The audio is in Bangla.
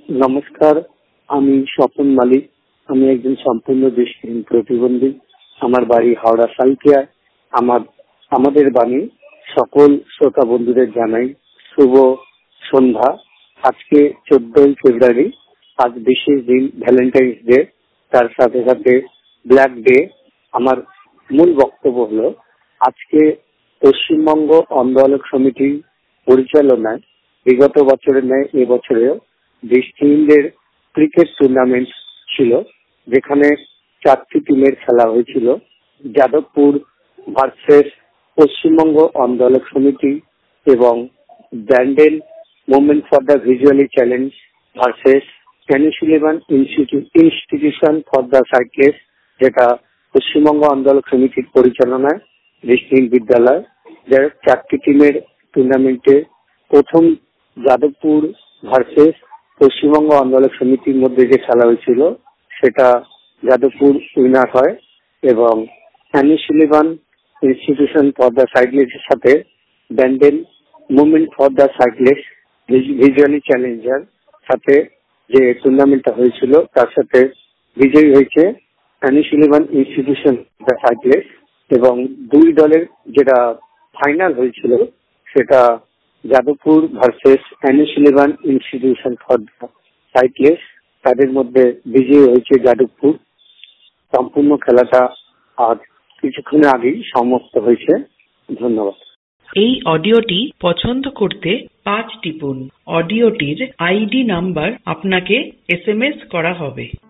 নমস্কার, আমি স্বপন মালিক। আমি একজন সম্পূর্ণ দৃষ্টিহীন প্রতিবন্ধী। আমার বাড়ি হাওড়া সাইকিয়ায়। আমাদের বাণী সকল শ্রোতা বন্ধুদের জানাই শুভ সন্ধ্যা। আজকে 14ই ফেব্রুয়ারি, আজ বিশেষ দিন, ভ্যালেন্টাইন্স ডে, তার সাথে সাথে ব্ল্যাক ডে। আমার মূল বক্তব্য হলো, আজকে পশ্চিমবঙ্গ অন্ধ আলোক সমিতি পরিচালনায় বিগত বছরের ন্যায় এবছরেও দৃষ্টিহীনদের ক্রিকেট টুর্নামেন্ট ছিল, যেখানে 4টি টিমের খেলা হয়েছিল। যাদবপুর ভার্সেস পশ্চিমবঙ্গ অন্ধ আলোক সমিতি এবং Bandel movement for the visually challenge versus পেনিসিলিভান ইনস্টিটিউশন ফর দ্য সাইটলেস, যেটা পশ্চিমবঙ্গ অন্ধ আলোক সমিতির পরিচালনায় দৃষ্টিহীন বিদ্যালয়। যার 4টি টিমের টুর্নামেন্টে প্রথম যাদবপুর ভার্সেস পশ্চিমবঙ্গ অন্ধ আলোক সমিতির মধ্যে যে খেলা হয়েছিল, সেটা যাদবপুর উইনার হয় এবং পেনিসিলিভান ইনস্টিটিউশন ফর দ্য সাইটলেসের সাথে Bandel movement for the sightless visually চ্যালেঞ্জার সাথে যে টুর্নামেন্টটা হয়েছিল, তার সাথে বিজয়ী হয়েছে পেনিসিলিভান ইনস্টিটিউশন দ্য সাইটলেস। এবং দুই দলের যেটা ফাইনাল হয়েছিল, সেটা যাদবপুর ভার্সেস পেনিসিলিভান ইনস্টিটিউশন ফর দ্য সাইটলেস, তাদের মধ্যে বিজয়ী হয়েছে যাদবপুর। সম্পূর্ণ খেলাটা আজ কিছুক্ষণ আগেই সমাপ্ত হয়েছে। ধন্যবাদ। এই অডিওটি পছন্দ করতে 5 টিপুন। অডিওটির আইডি নাম্বার আপনাকে SMS করা হবে।